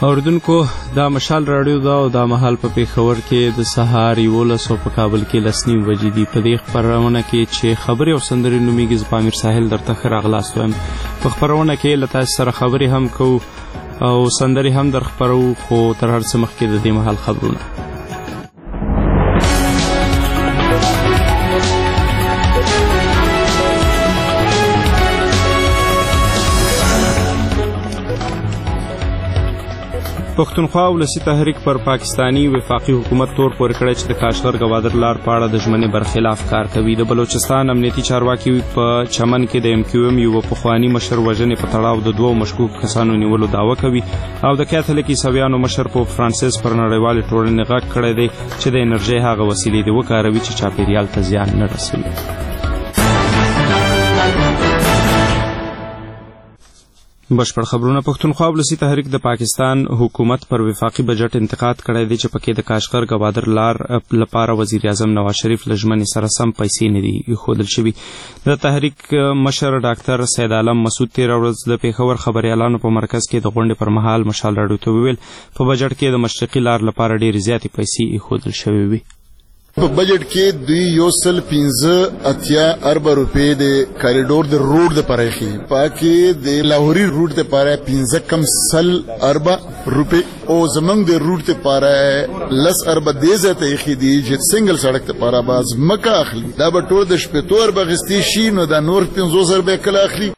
اوریدونکو دا مشال راډیو دا او دا مهال په پیښور کې د سهار 11 په کابل کې 10:30 بجې دي. په دې خبرونه کې چې خبرې او سندرې نومیږي زه پامیر ساحل درته ښه راغلاست وایم. په خبرونه کې له تاسو سره خبرې هم کوو او سندرې هم در خپرو، خو تر هر څه مخکې د دې مهال خبرونه. پښتونخوا ولسی تحریک پر پاکستانی وفاقي حکومت تور پورې کړی چې د کاشغر ګوادر لار په اړه د ژمنې برخلاف کار کوي. د بلوچستان امنیتي چارواکي په چمن کې د MQM یو پخوانی مشر وژنې په تړاو د 2 مشکوک کسانو نیولو دعوه کوي او د کاتولیک عیسویانو مشر پوپ فرانسیس پر نړیوالې ټولنې غږ کړی دی چې د انرژي هغه وسیلې دی وکاروي چې چاپیریال ته زیان نه رسوي. بشپړ خبرونه. پښتونخوا ولسی تحریک د پاکستان حکومت پر وفاقي بجټ انتقاد کړی دی چې پکې د کاشغر ګوادر لار لپاره وزیر اعظم نواز شریف لژمنې سره سم پیسې نه دي ښودل شوي. د تحریک مشر ډاکټر سید عالم مسعود تېره ورځ د پیښور خبریالانو په مرکز کې د غونډې پر مهال مشال راډیو ته وویل په بجټ کې د مشرقي لار لپاره ډېرې زیاتې پیسې ښودل شوې وي. په بجټ کې 215 ارب روپے د کاریډور د روډ د پرېخي پاکي د لاهوري روډ ته پاره 15 ارب روپے او زمنګ د روډ ته پاره 10 ارب د زته یخي دی چې سنگل سړک ته پاره باز مکه اخلي دا به ټول د شپې تور بغستی شي نو دا نور 15 ارب کله اخلي.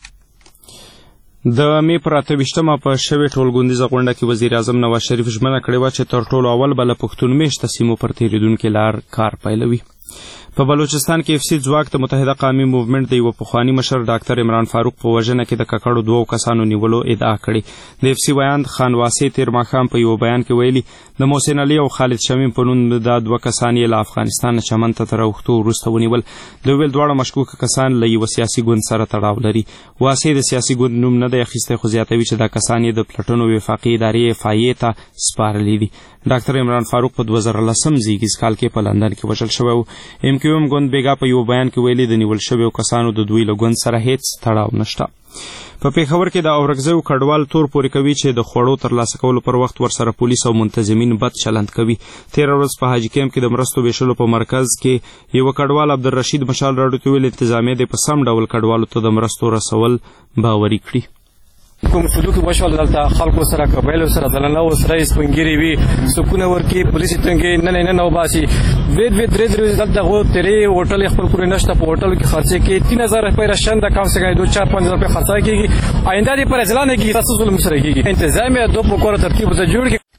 د مې پر 28 په شوې ټولګوندیزه غونډه کې وزیر اعظم نواز شریف ژمنه کړې وه چې تر ټولو اول به له پښتون میشته سیمو پر تېرېدونکې لار کار پیلوي. په بلوچستان کې FC ځواک د متحده قومي موومنټ د یو پخوانی مشر ډاکټر عمران فاروق په وژنه کې د ککړو 2 کسانو نیولو ادعا کړې. د FC ویاند خان واسع تیر ماښام په یو بیان کې ویلي د محسن علي او خالد شمیم په نوم دا 2 کسان یې له افغانستان چمن ته تر اوښتو وروسته ونیول. د ویل دواړه مشکوک کسان له یو سیاسي ګوند سره تړاو لري. واسع د سیاسي ګوند نوم نه دی اخیستی خو زیاتوي چې دا کسان یې د پلټنو وفاقي ادارې FIA ته سپارلي دي. ډاکټر عمران فاروق په 2010 زیږیز کال کې په لندن کې وژل شوی و. MQM ګوند بیګا په یو بیان کې ویلي د نیول شویو کسانو د دوی له ګوند سره هیڅ تړاو نشته. په پیښور کې د اورګزیو کډوال تور پورې کوي چې د خوړو ترلاسه کولو پر وخت ورسره پولیس او منتظمین بد چلند کوي. تېره ورځ په حاجي کیمپ کې د مرستو ویشلو په مرکز کې یو کډوال عبدالرشید مشال راډیو ته ویل انتظامیه د په سم ډول کډوالو ته د مرستو رسول باوري کړي. کوم سلوک وشول دلته خلکو سره قبایلو سره دلنه و سره سپنګيري وي سکونه ورکی پولیس څنګه نه وباسي وید درې دلته غو تیرې هوټل خپل پورې نشته. په هوټل کې خرچه کې 3000 روپے راشن د کم څه کې 2-4-5 روپے خرچه کېږي. آینده دې پر ځلانه کې تاسو ظلم سره کېږي. انتظامیه دوه په کور ترتیب ته جوړ کړي.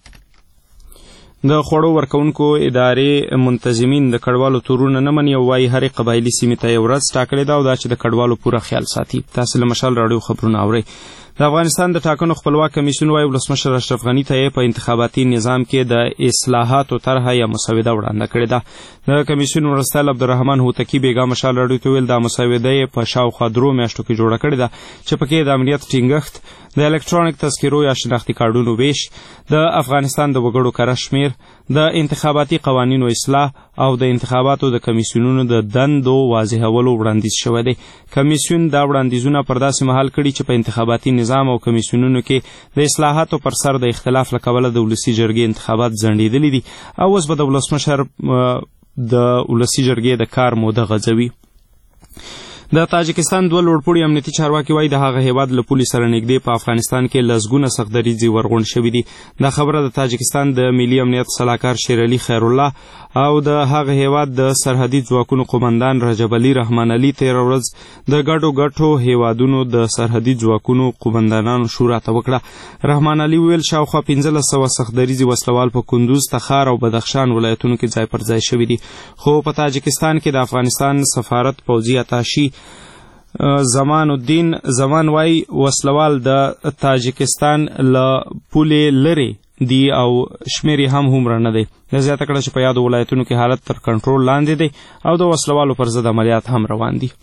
د خوړو ورکونکو ادارې منتظمین د کډوالو تورونه نه مني او وايي هرې قبایلي سیمې ته یو ورځ ټاکلې ده او دا چې د کډوالو پوره خیال ساتي. تاسو له مشال راډیو خبرونه اورئ. د افغانستان د ټاکنو خپلواک کمیسیون وايي ولسمشر اشرف غني ته په انتخاباتي نظام کې د اصلاحاتو طرحه یا مسوده وړاندې کړې ده. د کمیسیون مرستیال عبدالرحمن هوتکی بیګا مشال راډیو ته ویل دا مسوده په شاوخوا 3 میاشتو کې جوړه کړې ده چې پکې د امنیت ټینګښت، د الکترونیک تذکرو یا شناختي کارډونو ویش، د افغانستان د وګړو کره شمیر، د انتخاباتي قوانینو اصلاح او د انتخاباتو د کمیسیونونو د دندو واضحولو وړاندیز شوی دی. کمیسیون دا وړاندیزونه پر داسې مهال کړي چې په انتخاباتي نظام او کمیسیونونو کې د اصلاحاتو پر سر د اختلاف له کبله د ولسي جرګې انتخابات ځنډېدلي دي او اوس به د ولسمشر د ولسي جرګې د کار موده غځوي. د تاجکستان 2 لوړپوړي امنیتي چارواکي وايي د هغه هیواد له پولې سره نږدې په افغانستان کې لسګونه سختدریځې ورغونډ شوي دي. دا خبره د تاجکستان د ملي امنیت سلاکار شیر علي خیر الله او د هغه هیواد د سرحدي ځواکونو قومندان رجب علي رحمان علي تېره ورځ د ګډو هیوادونو د سرحدي ځواکونو قومندانانو شورا ته وکړه. رحمان علي ویل شاوخوا 1500 سختدریځې وسلوال په کندوز، تخار او بدخشان ولایتونو کې ځای پر ځای شوي دي. خو په تاجکستان کې د افغانستان سفارت پوځي اتاشي زمان الدین زمان وايي وسلوال د تاجکستان له پولې لرې دي او شمیر هم هومره نه دی. زیاته کړه چې په یادو ولایتونو کې حالت تر کنټرول لاندې دی او د وسلوالو پر ضد عملیات هم روان دي.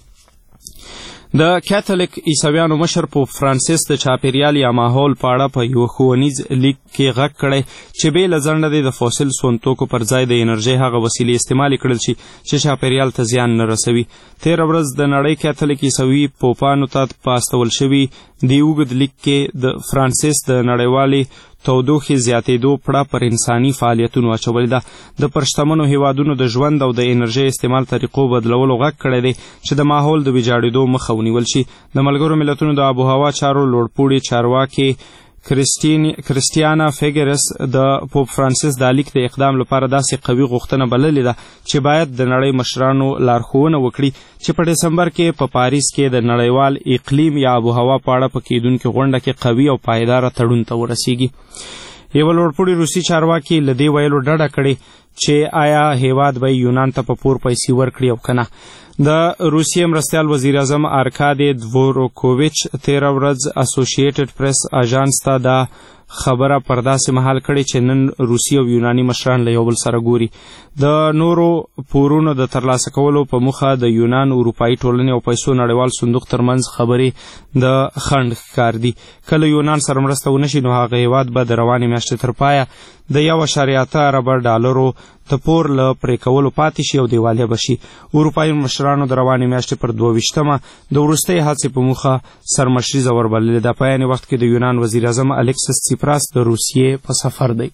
د کاتولیک عیسویانو مشر پوپ فرانسیس د چاپیریال یا ماحول په اړه په یو ښوونیز لیک کې غږ کړی چې بې له ځنډه دی د فوسیل سون توکو پر ځای د انرژۍ هغه وسیلې استعمال کړل شي چې چاپیریال ته زیان نه رسوي. تېره ورځ د نړۍ کاتولیک عیسوي پوپانو ته په استول شوي د اوږد لیک کې د فرانسیس د نړیوالې تودوخې زیاتېدو پړه پر انساني فعالیتونو اچولې ده. د پر شتمنو هیوادونو د ژوند او د انرژۍ استعمال طریقو بدلولو غږ کړی دی چې د ماحول د ویجاړېدو مخه ونیول شي. د ملګرو ملتونو د آب و هوا چارو لوړپوړي چارواکي کریسټیانا فیګرس د پوپ فرانسیس د لیک د اقدام لپاره داسې قوي غوښتنه بللې ده چې باید د نړۍ مشرانو لارښوونه وکړي چې په ډسمبر کې په پاریس کې د نړیوال اقلیم یا آب و هوا په اړه په کېدونکې غونډه کې قوي او پایداره تړون ته ورسیږي. یو لوړپوړي روسي چارواکي له دې ویلو ډډه کړې چې آیا هیواد به یونان ته په پور پیسې ورکړي او که نه. د روسیې مرستیال وزیر اعظم آرکادي دوروکوویچ تېره ورځ اسوسییټډ پریس اژانس ته دا خبره پر داسې مهال کړې چې نن روسي او یوناني مشران له یو بل سره ګوري. د نورو پورونو د ترلاسه کولو په موخه د یونان اروپایي ټولنې او پیسو نړیوال صندوق ترمنځ خبرې د خنډ ښکار دي. کله یونان سره مرسته ونه شي نو هغه هیواد به د روانې میاشتې تر پایه د 1.8 اربه ډالرو د پور له پرې کولو پاتې شي او دیوالیه به شي. اروپایي مشرانو د روانې میاشتې پر 22 د وروستۍ هڅې په موخه سرمشریزه وربللې ده. په عین وخت کې د یونان وزیر اعظم الیکسس سیپراس د روسیې په سفر دی.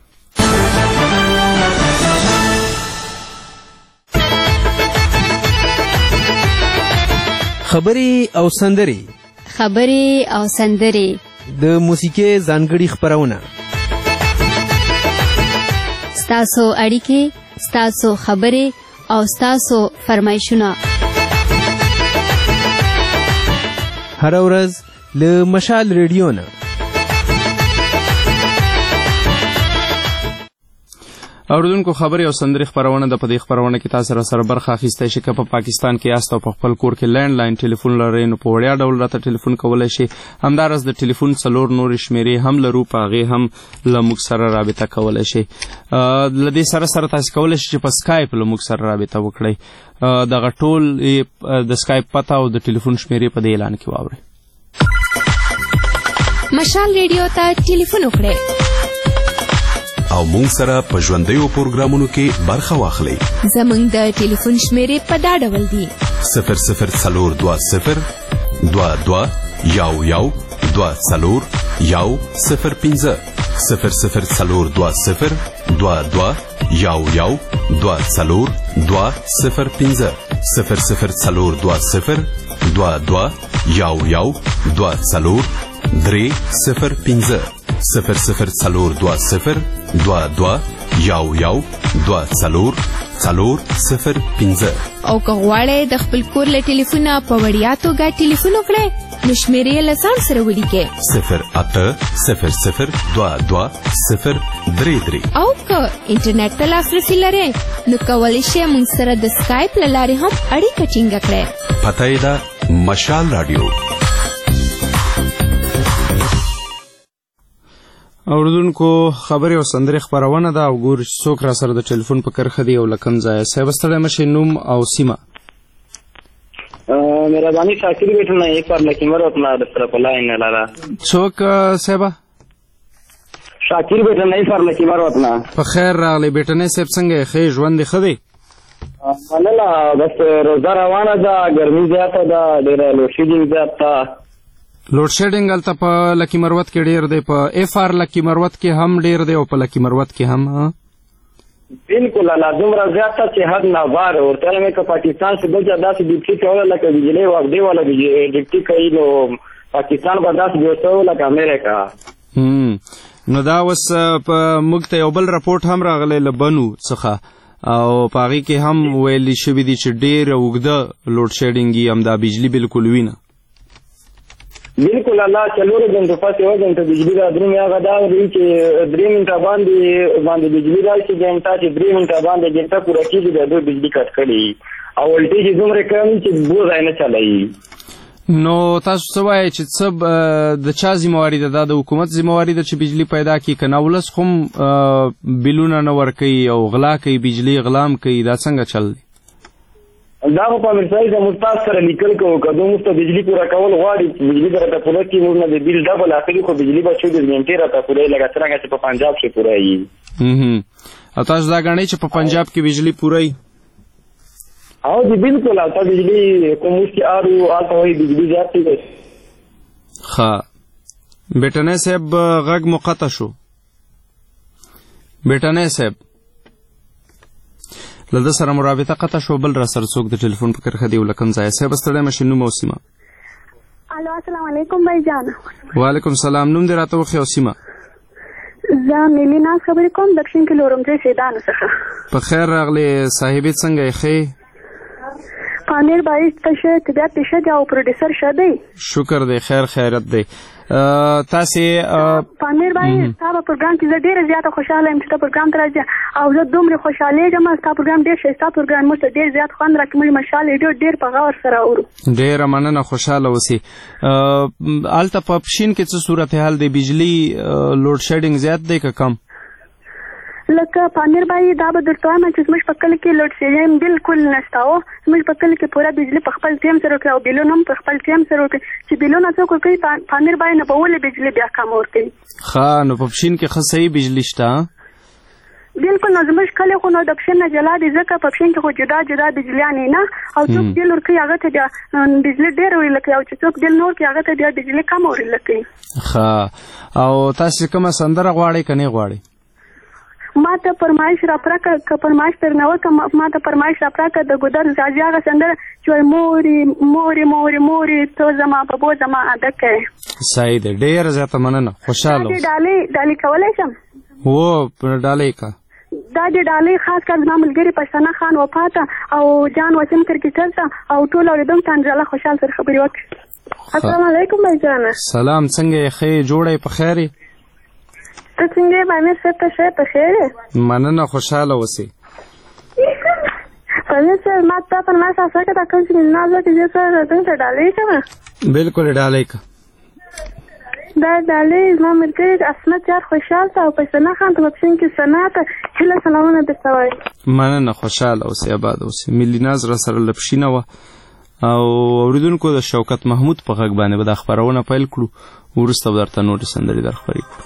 خبرې او سندرې د موسیقۍ ځانګړي خپرونه، ستاسو اړیکې، ستاسو خبرې او ستاسو فرمایشونه هر ورځ له مشال ریډیو نه. اوریدونکو خبرې او سندرې خپرونه ده. په دې خپرونه کې تاسو سره برخه اخیستی شئ. که په پاکستان کې یاست او په خپل کور کې لینډ لاین ټلیفون لرئ نو په وړیا ډول راته ټلیفون کولی شئ. همداراز د ټلیفون 4 نورې شمیرې هم لرو، په هغې هم له موږ سره رابطه کولی شئ. له دې سره تاسو کولی شئ چې په سکایپ له موږ سره رابطه وکړئ. دغه ټول د سکایپ پته او د ټلیفون شمیرې په دې اعلان کې واورئ. مشال ریډیو ته ټلیفون وکړئ او مونږ سره په ژوندیو پروګرامونو کې برخه واخلئ. زمونږ د ټلیفون شمیرې په دا ډول دي: 0020 22 11 24 105 0020 22 11 24 205 0020 22 11 24 305 0020 22 11 24 405. او که غواړئ د خپل کور له ټلیفونه په وړیا توګه ټلیفون وکړئ نو شمیرې یې له ځان سره ولیکئ: 0800 22 033. او که انټرنیټ ته لاسرسي لرئ نو کولی شئ موږ سره د سکایپ له لارې هم اړیکه ټینګه کړئ. پته یې ده مشال راډیو. اوریدونکو خبرې او سندرې خپرونه ده او ګورو چې څوک را سره د ټلیفون په کرښه دی او له کوم ځایه. صاحب ستړی مشئ، نوم او سیمه. مهرباني شاکر بیٹھنا ایک بار لکیمر اپنا دفتر په لاین نه لاره. څوک صاحب؟ شاکر بیٹھنا ایک بار لکیمر اپنا. په خیر راغلی بیٹنی صاحب، څنګه ښه ژوند دې ښه دی؟ مننه، بس روزه روانه ده، ګرمي زیاته ده، ډېره لوډ شیډینګ زیات ده. لوډ شیډینګ هلته په لکي مروت کې ډېر دی، په اف آر لکي مروت کې هم ډېر دی او په لکي مروت کې هم. بالکل الله دومره زیات چې حد نه بار ورته مې که پاکستان سے بل ځای داسې ډیوټي کوله لکه بجلی واغدې والا ډیوټي کوي نو پاکستان به داسې جوړ لکه امریکا. نو دا اوس موږ ته یو بل رپورټ هم راغلی له بنو څخه او په هغې کې هم ویلي شوي دي چې ډېره اوږده لوډ شیډینګ یي، همدا بجلي بالکل وي نه. بالکل الله 4 غنټو پس 1 غنټه بجلی را درې هغه دا دی چې 3 منټه باندې بجلی راشي، غنټه چې 3 منټه باندې غنټه پوره کېږي د دوی بجلی کټ کړي او ولټیج دومره کم چې بوز نه چلایي. نو تاسو څه وایئ چې څه د چا ذمہواري ده؟ دا د حکومت ذمہواري ده چې بجلی پیدا کړي که نه ولس خو بیلونه نه ورکوي او غلا کوي، بجلی غلام کوي؟ دا څنګه چل دی؟ دا خو په امریکایي د مستاذ سره لیکل کوو که دوی موږ ته بجلي پوره کول غواړي چې بجلي به راته پوره کړي، موږ نه د بیل ډبل اخلي خو بجلي به 24 غنټې راته پوره وي لکه څرنګه چې په پنجاب کې پوره وي. او تاسو دا ګڼئ چې په پنجاب کې بجلي پوره وي؟ او جی بالکل هلته بجلي کوم اوس چې هلته وایي بجلي زیاتې ده. ښه بیٹنی صاحب غږ مو قطع شو. بیٹنی صاحب له ده سره مرابطه قطع شو. بل را سره څوک د ټلیفون په کرښه دی ولکم ځای صاحب ستړی مشي نوم او سیمه. الو السلام علیکم بھائی جان. وعلیکم سلام. نوم دې راته وښیه او سیمه. زه میلی ناز خبرې کوم دکشین کې لورمځای سیدانو څخه. په خیر راغلې صاحبې څنګه یې ښې؟ پامیر بھائی ته ښه طبیعت دې ښه دی او پروډیوسر ښه دی. شکر دی خیر خیرت دی. تاسې پامیر بھائی ستا په پروګرام کې زه ډېره زیاته خوشحاله یم چې ته پروګرام ته راځې او زه دومره خوشحالېږم. ستا پروګرام ډېر ښایسته پروګرام موږ ته ډېر زیات خوند راکوي. موږ مشال ډېر په غور سره اورو. ډېره مننه خوشحاله اوسئ. هلته په پښین کې څه صورتحال دی؟ بجلي لوډ شیډینګ زیات دی که کم؟ لکه پامیر بھائی دا به درته وایم چې زموږ په کلي کې لوډ شیډینګ بالکل نشته و. زموږ په کلي کې پوره بجلي په خپل ټیم سره ورکوي او بیلونه هم په خپل ټیم سره ورکوي. چې بیلونه څوک ورکوي پامیر بھائی نه به ولې بجلي بیا کم ورکوي؟ ښه نو په پښین کې ښه صحیح بجلي شته؟ بالکل نو زموږ کلی خو نو د پښین نه جلا دی ځکه په پښین کې خو جدا جدا بجلیانې نه او څوک بیل ورکوي هغه ته بیا بجلي ډېر وریله کوي او چې څوک بیل نه ورکوي هغه ته بیا بجلي کم وریله کوي. ښه او تاسې کومه سندره غواړئ که نه غواړئ؟ ما ته فرمایش را پرکه که فرمایش در نه وکړه ما ته فرمایش را پرکه د ګودر زاجي هغه سندره چې وایي مورې مورې مورې مورې ته زما ببو زما ادکه. صحیح دی ډېره زیاته مننه خوشحاله اوسئ. ډالۍ کولی شم؟ هو ډالۍ کا دا د ډالۍ خاص کار زما ملګري پښتانه خان وفاته او جان وسیم کرکټر ته او ټول اورېدونکو ته انجاله خوشحال سره خبرې وکړي. السلام علیکم بھائی جانه. سلام څنګه یې ښې جوړه یې په خیر یې؟ ته څنګه یې پامیر صاحب ته ښه په خیر یې؟ مننه خوشحاله اوسئ. پامیر صاحب ما ته فرمایش را کړه دا کوم چې ناز وکړي زه سره ته ډالۍ کوم. بالکل ډالۍ کا دا ډالۍ زما ملګري اسمت یار خوشحال ته او پښتانه خان ته په پښین کې ثنا ته هیله سلامونه درته وایم. مننه خوشحاله اوسئ آباد اوسئ. ملي ناز را سره له پښینه وه او اورېدونکو د شوکت محمود په غږ باندې به دا خپرونه پیل کړو. وروسته به درته نورې سندرې در خپرې کړو.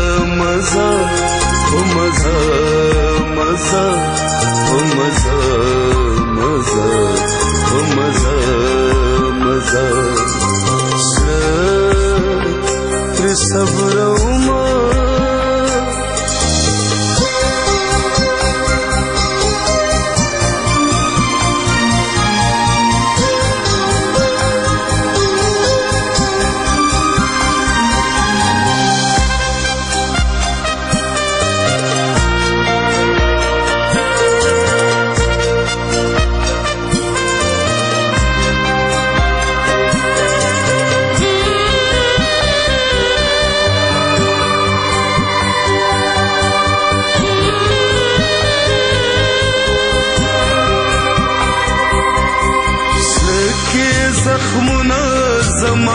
مزه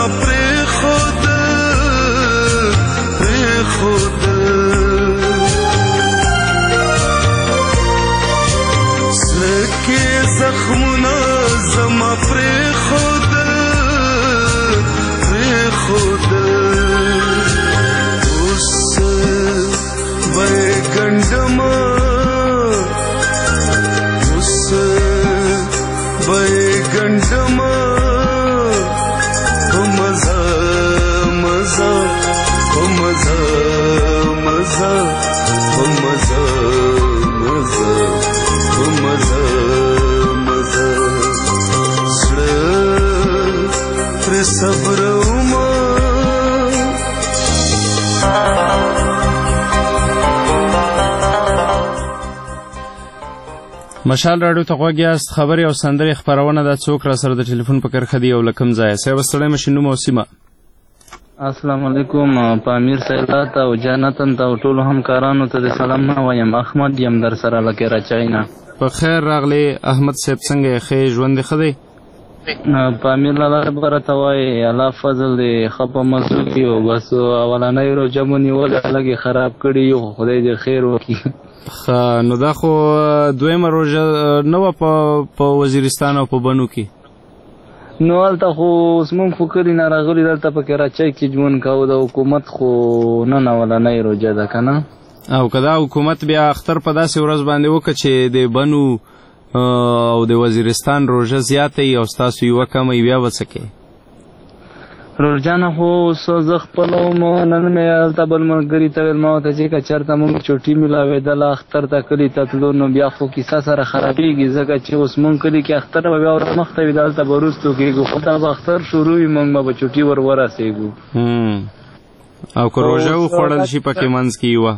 مشال راډیو ته غوږ یاست. خبرې او سندرې خپرونه ده. څوک را سره د ټلیفون په کرښه دی او له کوم ځایه؟ صاحب ستړی مه شئ، نوم او سیمه. السلام علیکم. پامیر صاحب ته او جانتن ته او ټولو همکارانو ته د سلام نه وایم. احمد یم در سره لکه راچای نه. په خیر راغلی احمد صاحب. څنګه یې؟ ښه ژوند دې ښه دی؟ پامیر لاله بره ته وایي الله فضل دی ښه په مزو کې او بس اولنۍ روژه مو نیولې لږې خراب کړي یو. خدای دې خیر وکړي. نو دا خو دویمه روژه نه وه په وزیرستان او په بنو کې؟ نو هلته خو اوس مونږ خو کلي نه راغلي دلته په کراچۍ کې ژوند کوو. د حکومت خو نن اولنۍ روژه ده که نه. او که دا حکومت بیا اختر په داسې ورځ باندې وکړه چې د بنو او د وزیرستان روژه زیاته وي او ستاسو یوه کمه وي، بیا به څه کوې؟ روژه نه خو زه خپله وم. نن مې هلته بل ملګري ته ویل ما ورته چې که چېرته مونږ چوټي میلاوېدله اختر ته کلي ته تلو نو بیا خو کیسه سره خرابېږي، ځکه چې اوس مونږ کلي کې اختر به بیا ور مخته وي، دلته به وروستو کېږو. خو دا به اختر شروع وي مونږ به چوټي ور ورسېږو. او که روژه وخوړل شي پکې منځ کې یوه؟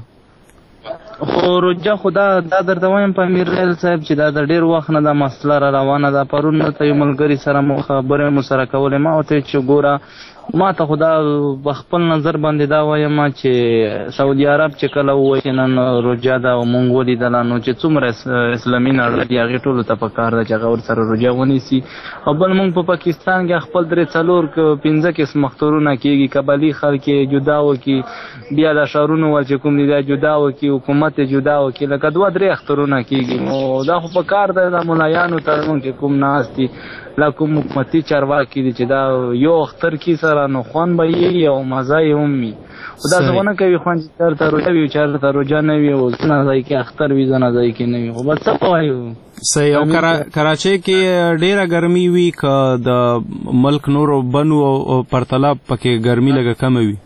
خو روژه خو دا درته وایم پامیر صاحب چې دا د ډېر وخت نه دا مسله را روانه ده. پرون دلته یو ملګري سره مو خبرې مو سره کولې. ما ورته چې ګوره ما ته خو دا په خپل نظر باندې دا وایم چې سعودي عرب چې کله ووایي چې نن روژه ده او مونږ ولیدله نو چې څومره اسلامي نړۍ دي هغې ټولو ته په کار ده چې هغه ورسره روژه ونیسي. او بل مونږ په پاکستان کې خپل 3-4 قسم اخترونه کېږي. قبایلي خلک یې جدا وکړي، بیا د ښارونو ول چې کوم دي دا جدا وکړي، حکومت یې جدا وکړي، لکه 2-3 اخترونه کېږي. نو دا خو په کار ده د ملایانو تر مونږ چې کوم ناست دي لا کوم حکومتي چارواکي دي چې دا یو اختر کې سره نو خوند به یې او مزه یې هم وي. خو دا څه ونه کوي خوند چې چېرته روژه وي چېرته روژه نه وي او ځنه ځای کې اختر وي ځنه ځای کې نه وي. خو بس څه وایو. صحیح. او کراچۍ کې ډېره ګرمي وي که د ملک نورو بنو او پرتله پکې ګرمي لږه کمه وي؟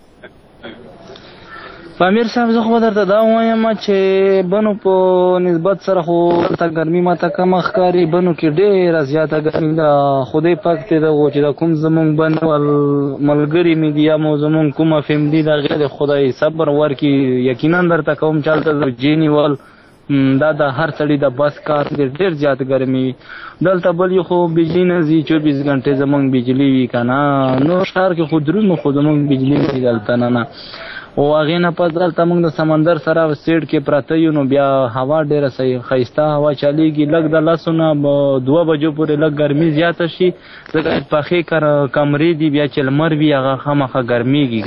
پامیر صاحب زه خو درته دا وایم چې بنو په نسبت سره خو دلته ګرمي ماته کمه ښکاري. بنو کې ډېره زیاته ګرمي ده. خدای پاک ته دغو چې د کوم زمونږ بنو ملګري مې دي یا مو زمونږ کومه فیملي ده هغې د خدای صبر ورکړي. یقینا درته کوم چې هلته روژې نیول دا د هر سړي د بس کار دی. ډېر زیات ګرمي وي دلته. بل یو خو بجلي نه ځي 24 ګنټې زمونږ بجلي وي که نه. نور ښار کې خو درونو خو زمونږ بجلي نه وي دلته نه. او هغې نه پس دلته موږ د سمندر سره سیډ کې پراته یو نو بیا هوا ډېره ښایسته هوا چلیږي. لږ د 2 بجو پورې لږ ګرمي زیاته شي ځکه پخې کمرې دي بیا چې لمر وي هغه خامخا ګرمېږي.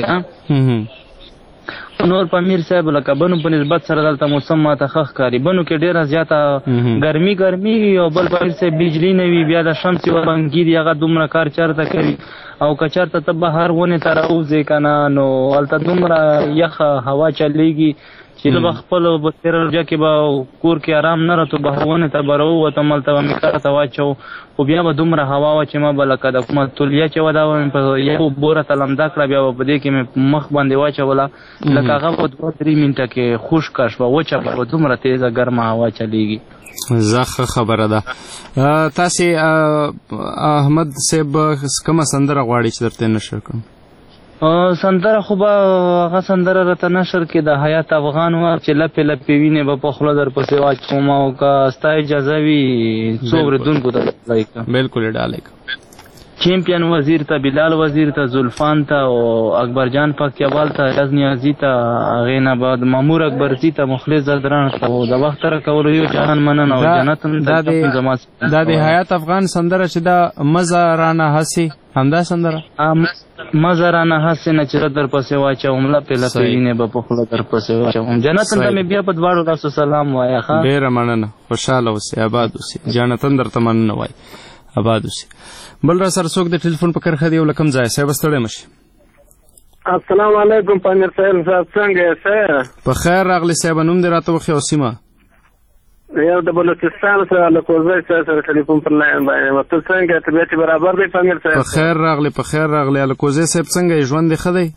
نور پامیر صاحب لکه بنو په نسبت سره دلته موسم ماته ښه ښکاري. بنو کې ډېره زیاته ګرمي او بل پامیر صاحب بجلي نه وي. بیا د شمس یوه بنګي دي هغه دومره کار چېرته کوي. او که چېرته ته بهر ونې ته راوځې که نه نو هلته دومره یخه هوا چلیږي چې زه به خپل په تېره روژه کې به کور کې آرام نه راتو بهر ونې ته به راووتم هلته به مې کار ته واچو. خو بیا به دومره هوا وه چې ما به لکه د کومه تولیه چې وه دا به مې په یو بوره ته لمده کړه بیا به په دې کې مې مخ باندې واچوله لکه هغه به 2-3 منټه کې خشکه شوه وچه به دومره تیزه ګرمه هوا چلیږي. زه ښه خبره ده. تاسې احمد صاحب کومه سندره غواړئ چې درته نشر کړم؟ سندره خو به هغه سندره راته نشر کې د حیات افغان وه چې لپې لپې وینې به په خوله در پسې واچوم او که ستا اجازه وي څو اورېدونکو ته ډالۍ کړم. بلکل ډالۍ کړم. چیمپیون وزیر ته، بلال وزیر ته، زلفان ته او اکبر جان پاکیوال ته، ریاض نیازي ته، هغې نه بعد مامور اکبرزي ته، مخلص زردران ته او د وخت راکولو یو جهان مننه او جنت دا د حیات افغان سندره چې دا مزه رانه هسې همدا سندره مزه رانه هسې نه چې در پسې واچوم لپې لپې وینې به په خوله در پسې واچوم. جنتن ته مې بیا په دواړو لاسو سلام وایه. ډېره مننه، خوشحاله اوسې، آباد اوسې. جانتن درته مننه وایي، آباد اوسې. بل را سره څوک د ټلیفون په کرښه دی او له کوم ځایه صاحب ستړی مه شي. السلام علیکم پامیر صاحب، څنګه یې؟ په خیر راغلی صاحب، نوم دې راته وښیه او سیمه. یو د بلوچستان سره له کوزۍ سره ټلیفون پر لاین باندې. ته څنګه طبیعت برابر دی پامیر صاحب؟ په خیر راغلی، په خیر راغلی. الکوزۍ صاحب څنګه یې، ژوند دې ښه دی؟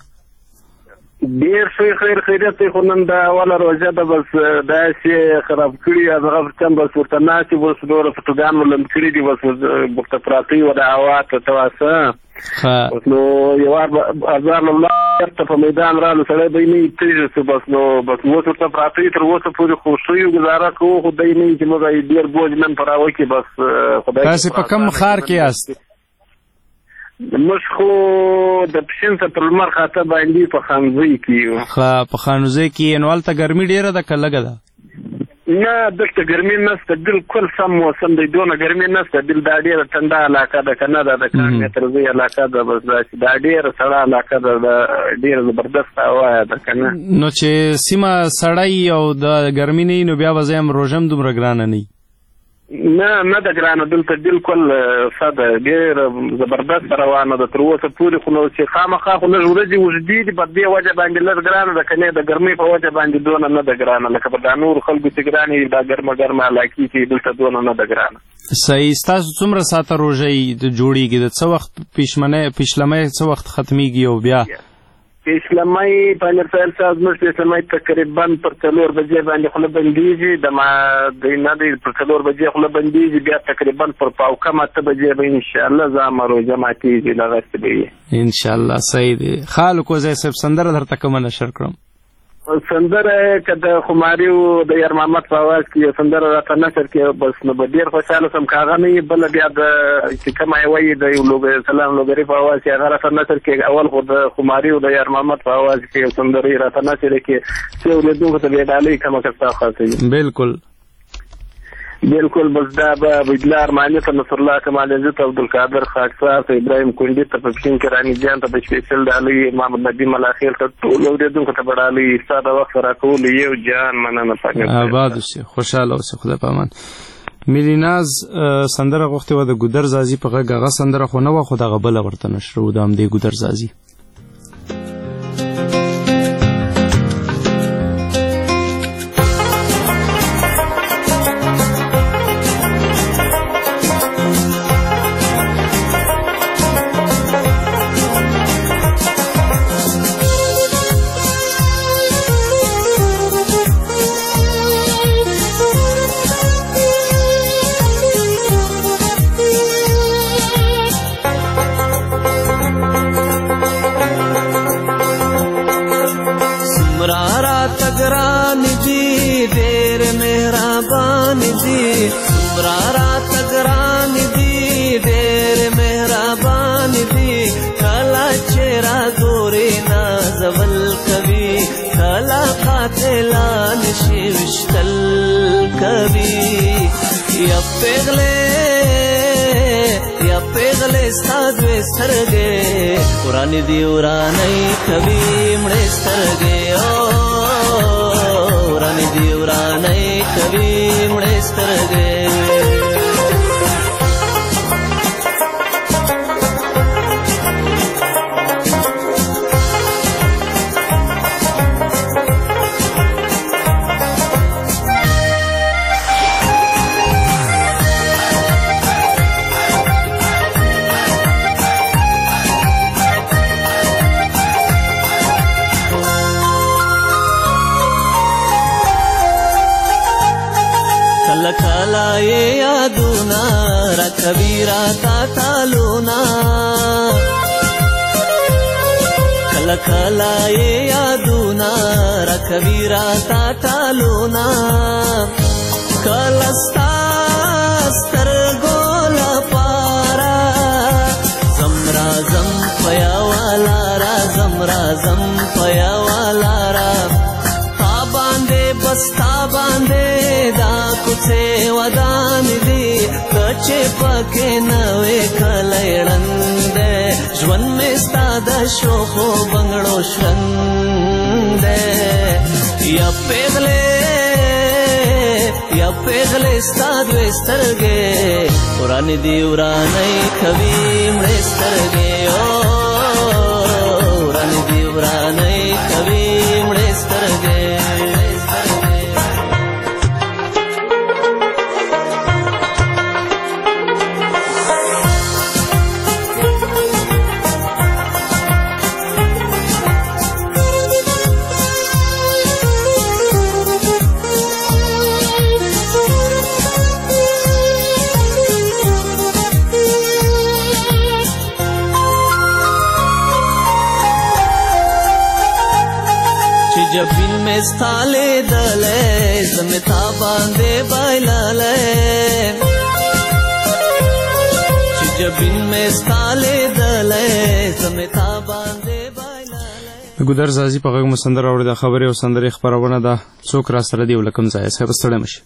ډېر ښه خیر خیریت دی، خو نن دا اوله روژه ده بس داسې خراب کړي هغه چم بس ورته ناست دي، بس نور فوټوګان مو لند کړي دي، بس ورته پراته وي د هوا ته تواسه. نو یو هزار الله ته په میدان رالو سړی به یې نه تېږي سو، بس نو بس اوس ورته پراته وي، تر اوسه پورې خو ښه یو ګزاره کوو، خو دی نه چې موږ ډېر بوج نن په راوکړي. بس خدای تاسې په کوم ښار کې یاست؟ موږ خو د پښین څخه پر لمر خاته باندې په خانزۍ کې یو. په خانزۍ کې نو هلته ګرمي ډېره ده که لږه ده؟ نه دلته ګرمي نشته، بالکل سم موسم دی، دونه ګرمي نشته. دا ډېره ټنډه علاقه ده که نه ده، د کاڼې علاقه ده، بس داسې دا ډېره سړه علاقه ده، ډېره زبردست هوا ده که نه. نو چې سیمه سړی او د ګرمي نه وي نو بیا به زه یم روژه هم دومره ګرانه نه وي؟ نه ده ګرانه، دلته بالکل ښه ده، ډېره زبردست روانه ده تر اوسه پورې. خو نو چې خامخا خو لږ ورځې اوږدې دي، په دې وجه باندې لږ ګرانه ده، که نه د ګرمۍ په وجه باندې دونه نه ده ګرانه، لکه په دا نورو خلکو چې ګرانې دا ګرمه ګرمه علاقې چې دلته دونه نه ده ګرانه. صحیح. ستاسو څومره ساعته روژه جوړېږي؟ د څه وخت پیشلمۍ څه وخت ختمېږي او بیا پیشلمۍ پامیر صاحب زموږ پیشلمۍ تقریبا پر 4 بجې باندې خوله بندېږي، نه دی پر 4 بجې خوله بندېږي، بیا تقریبا پر پاو کم 8 بجې به انشاءالله زما روژه ماتېږي، دغسې به وي انشاءالله. صحیح دی. ښه الکوزی صاحب سندره درته کومه نشر کړم؟ سندره که د خماریو د یار محمد په اواز کې یو سندره راته نشر کړې، بس نو به ډېر خوشحاله شم. که هغه نه وي بله بیا د چې کومه یې وایي د یو سلام لوګري په اواز کې هغه راته نشر کړې. اول خو د خماریو د یار محمد په اواز کې یو سندره یې راته نشر کړې چې اورېدونکو ته به یې ډالۍ کمه که ستا خوښه وي. بلکل بالکل. بس دا به عبدالله ارماني ته، نصرالله کمالزي ته، عبدالقادر خاکسار ته، ابراهیم کونډي ته، په پښین کې راني جان ته، په سپیشل ډالۍ محمد نبي ملاخیل ته، ټولو اورېدونکو ته به ډالۍ. ستا د وخت راکولو یو جان مننه. آباد اوسې، خوشحاله اوسې، خدای په امان. ملي ناز سندره غوښتې وه د ګودر زازي په غږ، هغه سندره خو نه وه، خو دغه بله ورته نشرو د همدې ګودر زازي. ورانی دی ورانی کبھی مڑے سترگے، ورانی دی ورانی کبھی مڑے سترگے. کبیرا تا تالونا کلا کلا یہ یادونا را کبیرا تا تالونا کلستا ستر گولا پارا داسې ودان دي کچې پکې نوې کلی ړنګ دی ژوند مې ستا د شوخو بنګړو شرنګ دی یا پیغلې ستا دوې سترګې ورانې دي ورانۍ کوي مړې سترګې ورانې دي ورانۍ کوي مړې سترګې जबीन में स्थाले दले जमिता बांधे बाइलाले जबीन में स्थाले दले जमिता बांधे बाइलाले ګودر زازي په غږ مسندر اوري د خبرې او سندرې خبرونه ده څوک را سره دی ولکم ځای صاحب ستړی مشي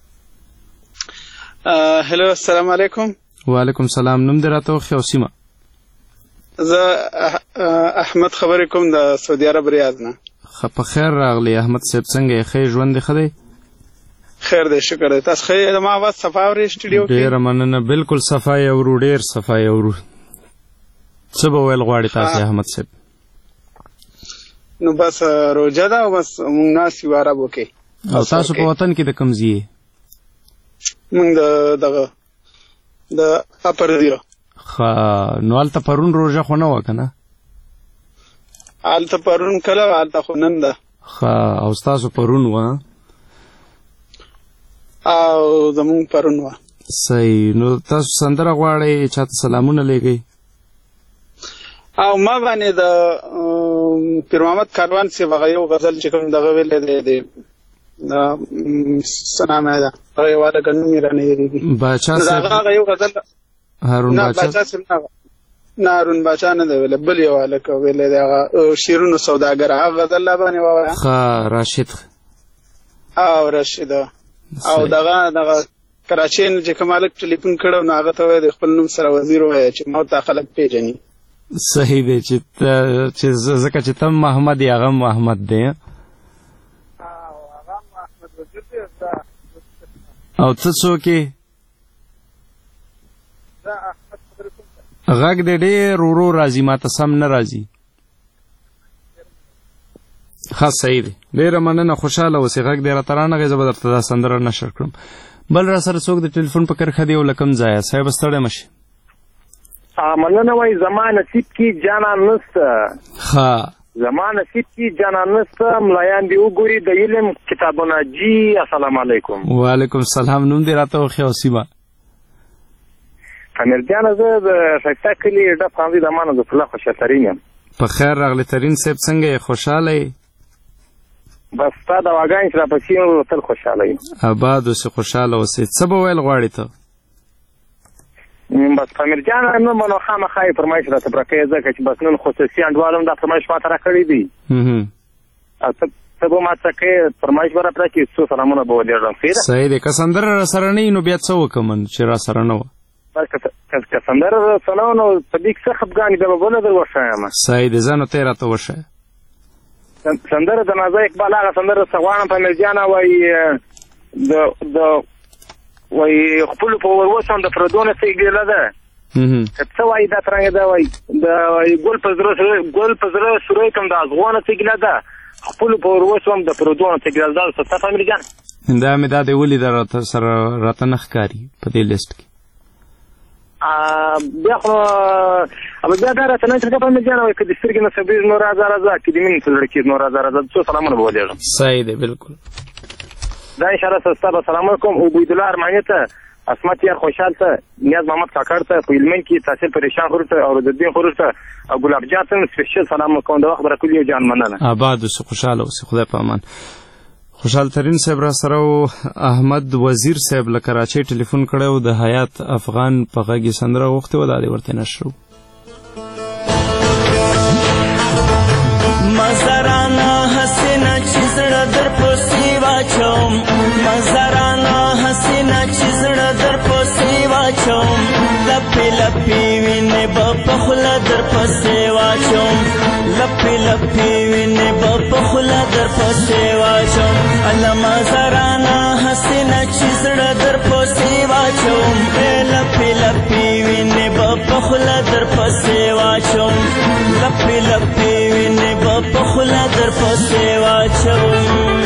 هلو السلام علیکم وعلیکم السلام نوم دې راته خو سیمه زه احمد خبرې کوم د سعودي عرب ریاض نه په خیر راغلی احمد صاحب څنګه یې ښه ژوند دی ښه دی خیر دی شکر دی تاسو ښه یې زما اواز صفا اورئ سټوډیو کې ډېره مننه بالکل صفا یې اورو ډېر صفا یې اورو څه به ویل غواړې تاسې احمد صاحب نو بس روژه ده او بس مونږ ناست یو عربو کې او تاسو په وطن کې د کوم ځای یې مونږ د اپر زیرو ښه نو هلته پرون روژه خو نه وه که نه هلته پرون کله وه هلته خو نن ده ښه او ستاسو پرون وه او زمونږ پرون وه صحیح نو تاسو سندره غواړئ چاته سلامونه لیږئ او ما باندې د پیر محمد کاروان صاحب هغه یو غزل چې کوم دغه ویلی دی د څه نامه ده هغه یو هلکه نوم یې رانه هېرېږي باچا صاحب هغه یو غزل هارون باچا نه هارون باچا نه دی ویلی بل یو هلکه ویلی دی هغه شیرونو سوداګر هغه غزل لا باندې ووایه ښه راشد او راشد او دغه کراچۍ نه چې کوم هلک ټلیفون کړی نو هغه ته وایه د خپل نوم سره وزیر ووایه چې ما ورته خلک پیژني صحیح دی چې ځکه چې ته محمد یې هغه محمد دی او ته څوک یې غږ دې ډېر ورو راځي ما ته سم نه راځي ښه صحیح دی ډېره مننه خوشحاله اوسې غږ دې راته رانغی زه به درته دا سندره نشر کړم بل را سره څوک د ټلیفون په کرښه دی او له کوم ځایه صاحب ستړی مه شي مننه وای زما نصیب کې جانان نسته ښه زما نصیب کې جانان نسته ملایان دې وګوري د علم کتابونه جی السلام علیکم وعلیکم السلام نوم دې راته وښیه او سیمه امیر جانه زه د ښایسته کلي ډب خانزي د امان عبدالله خوشحال ترین یم په خیر راغلی ترین صاحب څنګه یې خوشحاله یې بس ستا دواګانې چې راپسې یم تل خوشحاله یم اباد اوسې خوشحاله اوسې څه به ویل غواړې ته بس امیر جانه نو منو خامخا یې فرمایش راته پوره کوې ځکه چې بس نن خصوصي انډوال هم دا فرمایش ما ته راکړی دی او ته به ما ته کوې فرمایش به راپره چې څو سلامونه به ولېږم صحیح دی که سندره را سره نه وي نو بیا څه وکړم چې را سره نه وه که سندره را سره نه وه نو په دې کې څه خفګان بیا به بله در وښایم صحیح دی ځه نو ته یې راته وښایه سندره د نازا اقبال هغه سندره څه غواړم په امیر جانه وایي د وایي خپلو په وروسو هم د پردو نه څه ګیله ده که څه وایي دا ترنګه ده وایي د ګل په زړه سوری کوم د ازغو نه څه ګیله ده خپلو په وروسو هم د پردو نه څه ګیله ده څه په امیر جان دا مې دا دې ولیده سره راته نه ښکاري په دې لیسټ کې بیا خو بیا دا راته نه چې په امیر جان وایي که د سترګې نه صبریږي نو راځه که د مینې په زړه کېږي نو راځه څو سلامونه به ولېږم صحیح دی بالکل دا انشاءالله ستا به سلام کوم عبیدالله ارماني ته عصمت یار خوشحال ته نیاز محمد کاکړ ته په هلمند کې تحصیل پریشان خور ته او رودالدین خور ته او ګلاب جان ته سپیشل سلام کوم د وخت برکول یو جان مننه آباد اوسې خوشحاله اوسې خدای په امان خوشحال ترین صاحب را سره و احمد وزیر صاحب له کراچۍ ټلیفون کړی و د حیات افغان په غږ یې سندره غوښتې وه دا دې ورته نشر مزرانه حسینه چې زړه در پسې واچوم مزرانه حسینه لپی وینې به په خوله در پسې واچوم لپی لپی وینې به په خوله در پسې واچوم علما زرانه حسینه چې زړه در پسې واچوم لپی لپی وینې به په خوله در پسې واچوم لپی لپی وینې به په خوله در پسې واچوم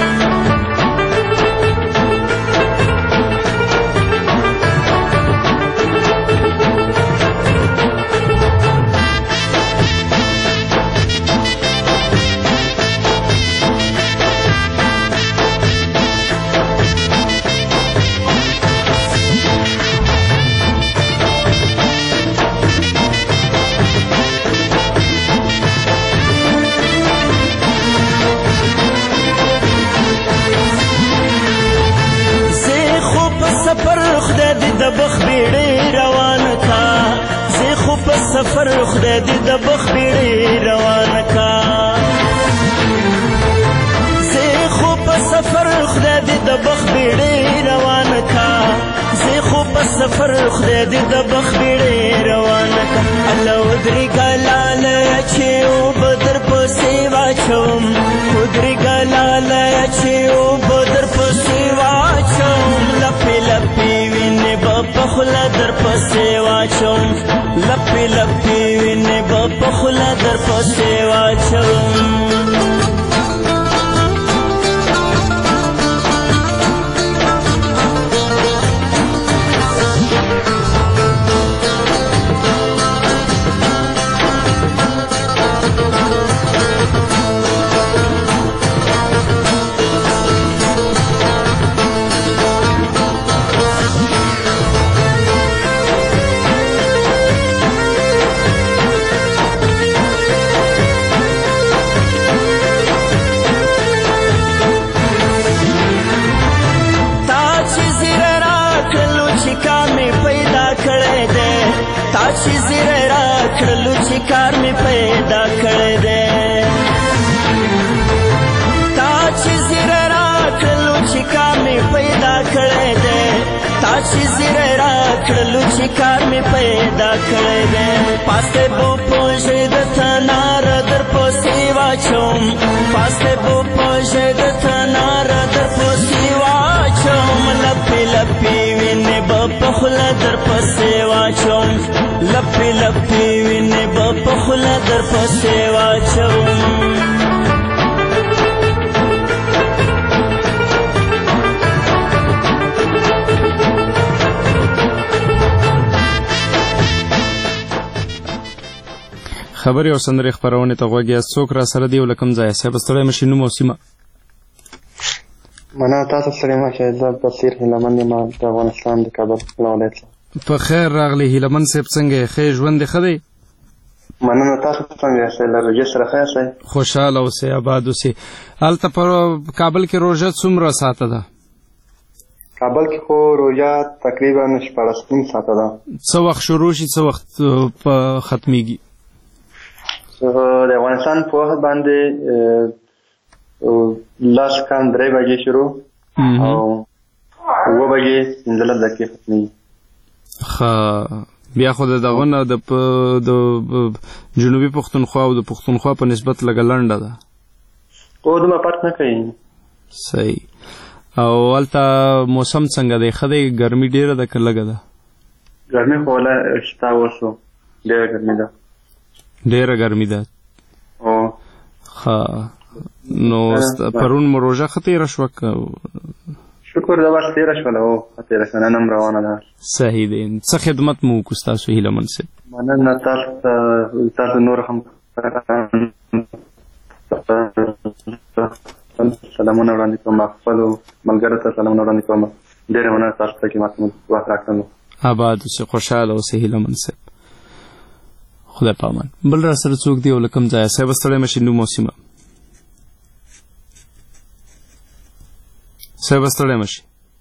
د بخ بیړې روان کا زه خو په سفر خدای دې د بخ بیړې روان کا زه خو په سفر خدای دې د بخ بیړې روان کا زه خو په سفر خدای دې د بخ بیړې روان کا الله ودري ګلاله چې او بدر پسې واچوم ودري ګلاله چې او بدر پسې واچوم لپی لپی وینې په خوله در پسې واچوم لپی لپی وینې په خوله در پسې واچوم چې زیره را کړلو چې کار مې پیدا کړی دی تا چې زیره را کړلو چې کار مې پیدا کړی دی تا چې زیره را کړلو چې کار مې پیدا کړی دی پاسته بو پوجې د تنار در پسې واچوم پاسته بو پوجې د تنار در پسې واچوم لپی لپی وینې په خوله در پسې واچوم لپی لپی وینې په خوله در پسې واچوم خبرې او سندرې خپرونې ته غوږ یاست څوک را سره دی او له کوم ځایه صاحب ستړی مشي نوم او سیمه مننه تاسو ستړی مشئ زه بصیر هیلمن یم د افغانستان د کابل ولایت په خیر راغلی هیلمن صاحب څنګه یې ښه ژوند دې ښه دی مننه تاسو څنګه یاست له روژې سره ښه یاست خوشحاله اوسئ آباد اوسئ هلته په کابل کې روژه څومره ساعته ده کابل کې خو روژه تقریبا 14 ساعته ده څه وخت شروع شي څه وخت ختمیږي د افغانستان په وخت باندې لاس کم 3 بجې شروع او 9 بجې 15 دقیقې ختمي بیا خو دغه نه د جنوبي پښتونخوا او د پښتونخوا په نسبت لږه لنډه ده او دومره فرق نه کوي صحیح او هلته موسم څنګه دی ښه دی ګرمي ډېره ده که لږه ده ګرمي خو شته اوس ډېره ګرمي ده ډېره ګرمي ده نو پرون مو روژه ښه تېره شوه شکر ده بس تېره شوله ښه تېره شوه نن هم روانه ده صحیح دی څه خدمت مو وکړو ستاسو هیلهمن صاحب مننه تاسو نور هم سلامونه وړاندې کوم خپلو ملګرو ته سلامونه وړاندې کوم ډېره مننه تاسو ته چې ماته وخت راکړنو آباد اوسئ خوشحاله اوسئ هیلهمن صاحب خدای پامان بل را سره څوک دی او له کوم ځایه صاحب ستړی مشي نوم او سیمه صاحب ستړی مشي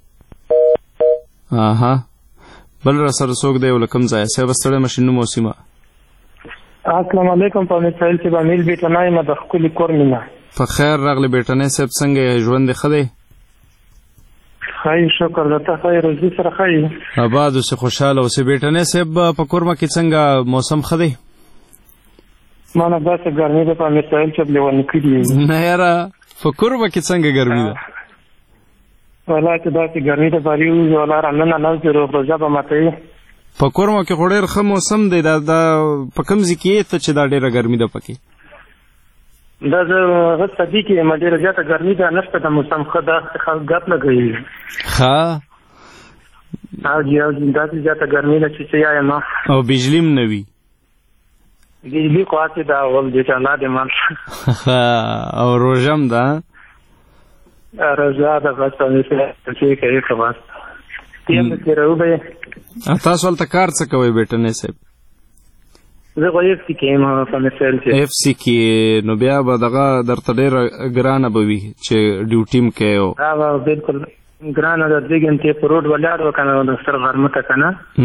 بل را سره څوک دی او له کوم ځایه صاحب ستړی مشي نوم او سیمه السلام علیکم په میټرایل کې باندې بیٹنای ما د خپل کور مینا په خیر راغلی بیٹنای صاحب څنګه ژوند ښه دی خیر شکر درته خیر روزي سره خیر آباد اوسې خوشحاله اوسې بیټنې صاحب په کورمه کې څنګه موسم ښه دی؟ ما نه داسې ګرمي ده په امیر صاحب چې لیوني کړي نه یاره په کورمه کې څنګه ګرمي ده؟ والله چې داسې ګرمي ده باري وځي والله راننه ناست دی روژه به ماتوي په کورمه کې خو ډېر ښه موسم دی دا په کوم ځای کې یې ته چې دا ډېره ګرمي ده پکې؟ دا زه هغه صدي کې یم ډېره زیاته ګرمي ده نشته د موسم ښه داسې خلک ګپ لګوي ښه او جي داسې زیاته ګرمي ده چې څه یایم او بجلي هم نه وي بجلي خو هسې ده اول دې چې الله دې مان او روژه هم ده روژه ده بس چې کوي ښه بس یم د تېروو به یې تاسو هلته کار څه کوئ بیټنې صاحب؟ زه خو اف سی کې یم په مثال چې اف سی کې نو بیا به دغه درته ډېره ګرانه به وي چې ډیوټي هم کوې او بالکل ګرانه ده 2 ګنټې په روډ ولاړ و که نه د ستر غرمه ته که نه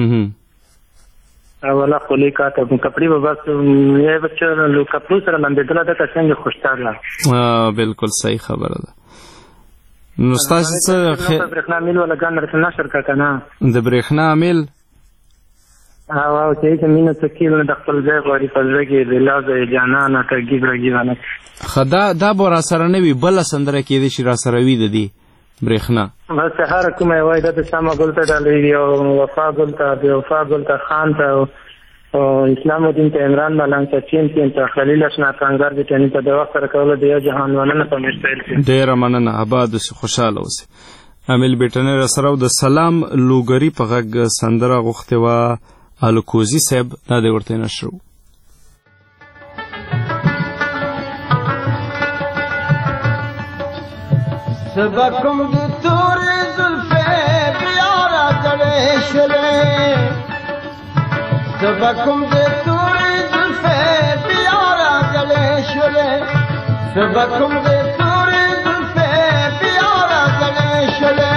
او والله خولې کاته کپړې به بس یې به چې کپړو سره لمبېدله ده که څنګه خوشتاله بالکل صحیح خبره ده نو ستاسې څه برېښنا میل والا ګان درته نشر که نه د برېښنا میل او چې هیڅ مینه څه کیل نه د خپل ځای غواړي په زړه کې د لازه جانانه ترګیب رګیبانه ښه دا به راسره نه وي بله سندره کېدای شي راسره وي د دې برېښنا بس هره کومه یې وایي دا د شمه ګل ته ډالوي او وفا ګل ته د وفا ګل ته خان ته او اسلام الدین ته عمران ملنګ ته چین ته خلیل اشنا کانګار د ټیني ته د وخت سره کولو د یو جهان مننه په مشتایل کې ډېره مننه آباد اوسې خوشحاله اوسې امیل بیټنې راسره او د سلام لوګري په غږ سندره غوښتې وه الکوزي صاحب دا دی ورته نشر و سبکم د تورې زلفې بیا راغلې شلې سبکم د تورې زلفې بیا راغلې شلې سبکم د تورې زلفې بیا راغلې شلې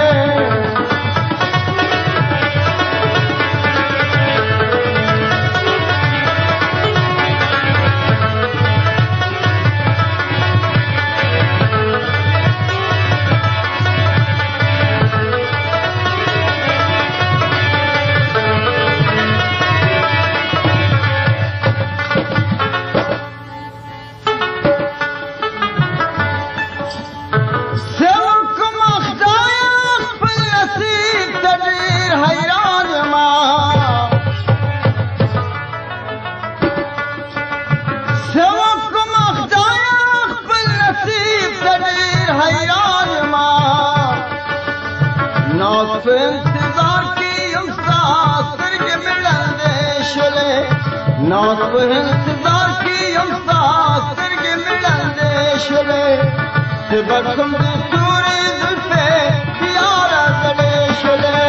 سبکم د تورې زلفې بیا راغلې شلې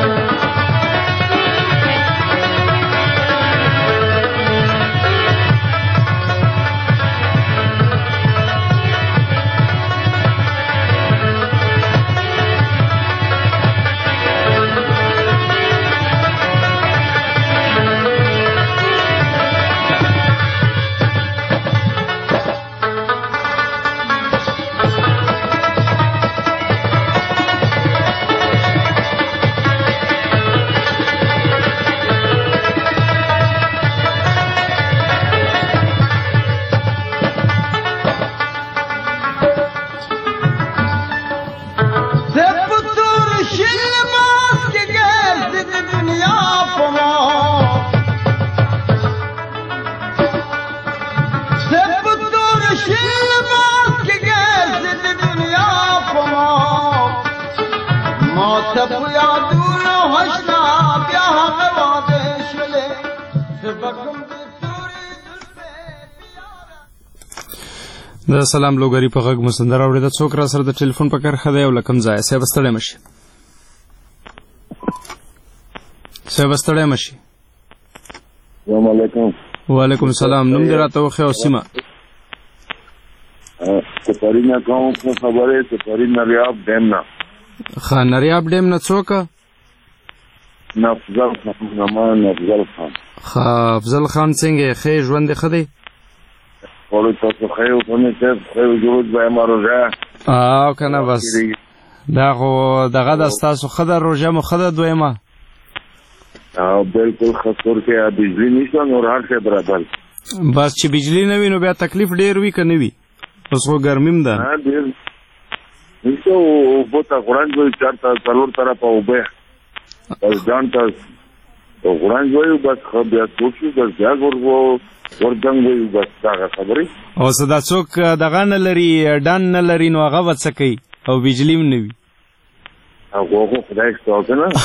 د سلام لوګري په غږ مسندر اورېده څوک را سره د ټلیفون په کرښه دی او له کوم ځایه صاحب ستړی مه شي السلام علیکم وعلیکم السلام نوم دې راته وښیه او سیمه سفاري نه کوم څه خبرې سفاري نریاب ډیم نه ښه نریاب ډیم نه څوک افضل خان ښه افضل خان څنګه یې ښه ژوند دې ښه دی Por eso, Jorge, con este juego, yo voy a Marojá. کنه بس دا خو دغه د ستاسو ښه ده روژه مو ښه ده دویمه بالکل خسور کې بجلی نشته نور هر شی برابر بس چې بجلی نه وي نو بیا تکلیف ډېر وي که نه وي اوس خو ګرمیم ده ډېر نشته اوبه ته غړنج وایي چېرته څلور طرفه اوبه بس ځان ته غړنج وایو بس بیا څوک شو بس بیا ورجنګ وایو بس دغه خبرې اوس دا څوک دغه نه لري ډان نه لري نو هغه به څه کوي او بجلی هم نه وي هغه خو خدای شته که نه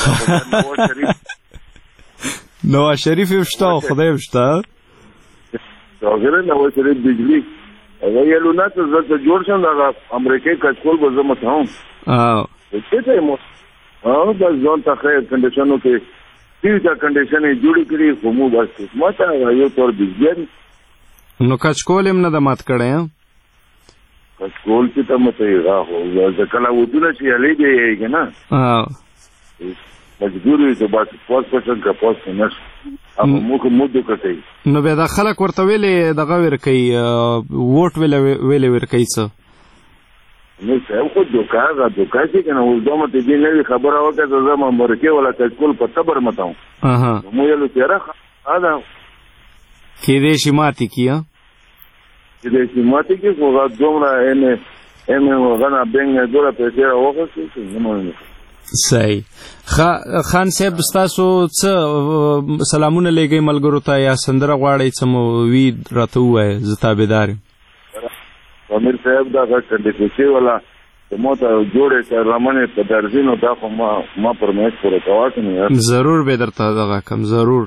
نواز شریف هم شته او خدای هم شته راغلی نواز شریف بجلی هغه یلو نه ته زه جوړ شم دغه امریکایي کچکول به زه متهم څه ته یې بس ځان ته ښه کنډیشنو کې ټیټه کنډیشن یې جوړې کړي خو مو بس قسمت یو طور بجلی نو کچکول هم نه ده مات کړی کچکول چې ته مته یې راغو د کله ودونه چې هلې دی یې که نه مجبور وي چې بس پوس پسند که پوس که نشته هغه موږ مودو کوي نو بیا دا خلک ورته ویلې دغه ورکوي ووټ ویلې ورکوي څه نو صاحب خو دوکه چې که نه اوس دومره ته دې نوې خبره وکړه ته زه مرکې والا کچکول په صبر متوم مو ویلو تېره ده کېدای شي ماتې کړي کېدای شي ماتې کړي خو هغه دومره هغه نه بینګ نه دومره پیسې راوخېستې چې نه مهم صحیح خان صاحب ستاسو څه سلامونه لېږئ ملګرو ته یا سندره غواړئ څه مو وي راته ووایه زه تابعدار یم امیر صاحب دغه کنډیکوچۍ والا چې ما ته جوړې کړه رمنې په درځي نو دا خو ما فرمایش پوره کوه که نه ضرور به درته دغه کم ضرور